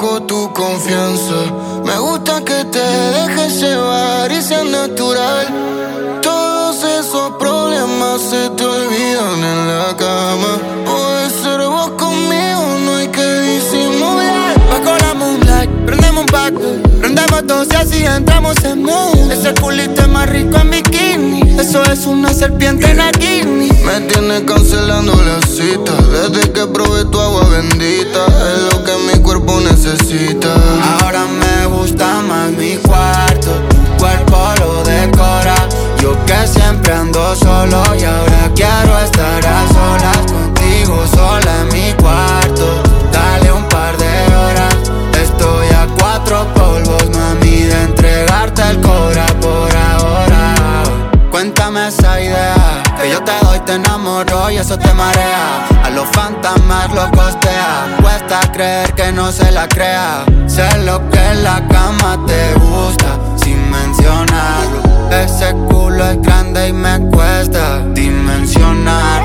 poco tu confianza. Me gusta que te dejes llevar y sea natural. Todos esos problemas se te olvidan en la cama. Puedes ser vos conmigo, no hay que disimular. Bajo la moonlight, prendemos un pack, prendemos dos y así entramos en mood. Ese culito es más rico en bikini, eso es una serpiente en bikini. Me tienes cancelando la cita, desde que probé tu agua bendita. Es lo que mi cuerpo necesita. Ahora me gusta más mi cuarto, tu cuerpo lo decora. Yo que siempre ando solo y ahora quiero estar a solas contigo, sola en mi cuarto. Dale un par de horas, estoy a 4 polvos, mami, de entregarte el cora por ahora. Cuéntame esa idea, que yo te doy, te enamoro y eso te marea. A los fantasmas los costea, cuesta creer que no se la crea. Sé lo que en la cama te gusta, sin mencionarlo. Ese culo es grande y me cuesta dimensionar.